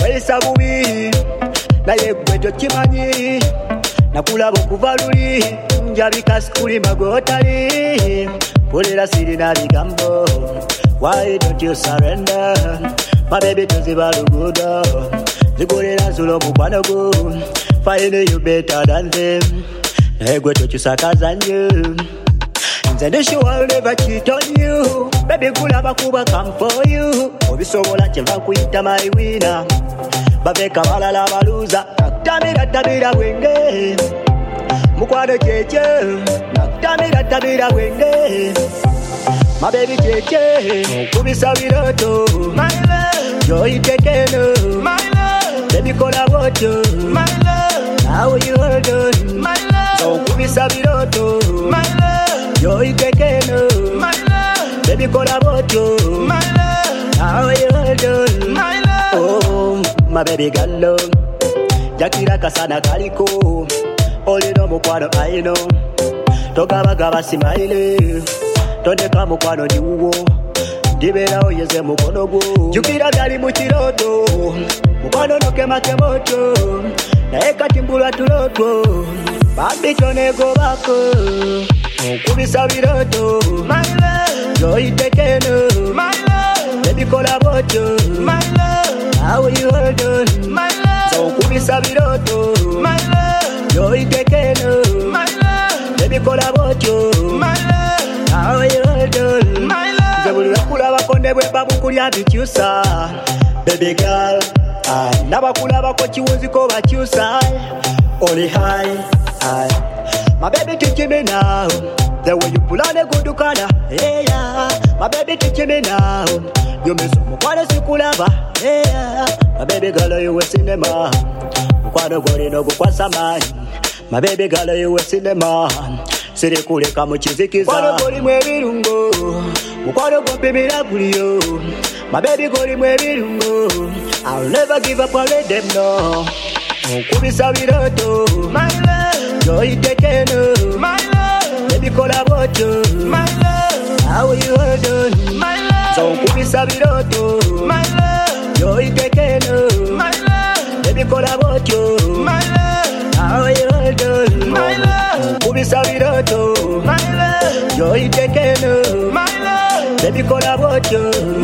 weyisa bubi naye gwe tokimanyi nakulaba okuva luli njabika sikuli magotali pulira sirina bigambo. Why don't you surrender? My baby tuziba lugudo zigulira nzulo mukwano gwo find you better than them naye gwe tokisakaza nnyo nze ndisure I'll never cheat on you baby kulaba kuba come for you obisobola kyeva nkuyita my winner baveka balala baluza nakutamira bwenge mukwano kyekye nakutamira bwenge my baby cheche kubisa biroto my love joy tekeno my love baby kolaboto my love how you hold on my love so kubisa biroto my love joy tekeno my love baby kolaboto my love how you hold on my love oh my baby gallo jakira kasana kaliko olino mukwano I know togaba smile tondeka mukwano ni uwo ndibera oyeze mukono gwo jukira byali mu kiroto mukwano nokemake moto naye kati mbulwa tuloto bambi kyonego bako okubisa biroto my love joy tekeno my love baby kolaboto my love how you hold on my love so okubisa biroto my love joy tekeno my love baby kolaboto my love how you hold on my love zebuli kulaba konde bwe babu kulya bikyusa baby girl nabakulaba ko kiwuziko bakyusa only high my baby teach me now the way you pull on a good color yeah my baby teach me now you miss mukwano sikulaba yeah my baby girl you was in the man mukwano goli no gukwasa mani my baby girl you was in the man siri kuleka mu kizikiza mukwano goli mwebirungo mukwano gompimira buliyo my baby goli mwebirungo I'll never give up on them no okubisa biroto my love joy tekeno my love baby kolaboto my love how you hold on my love so okubisa biroto my love joy tekeno my love baby kolaboto my love how you hold on my love okubisa biroto my love joy tekeno my love baby kolaboto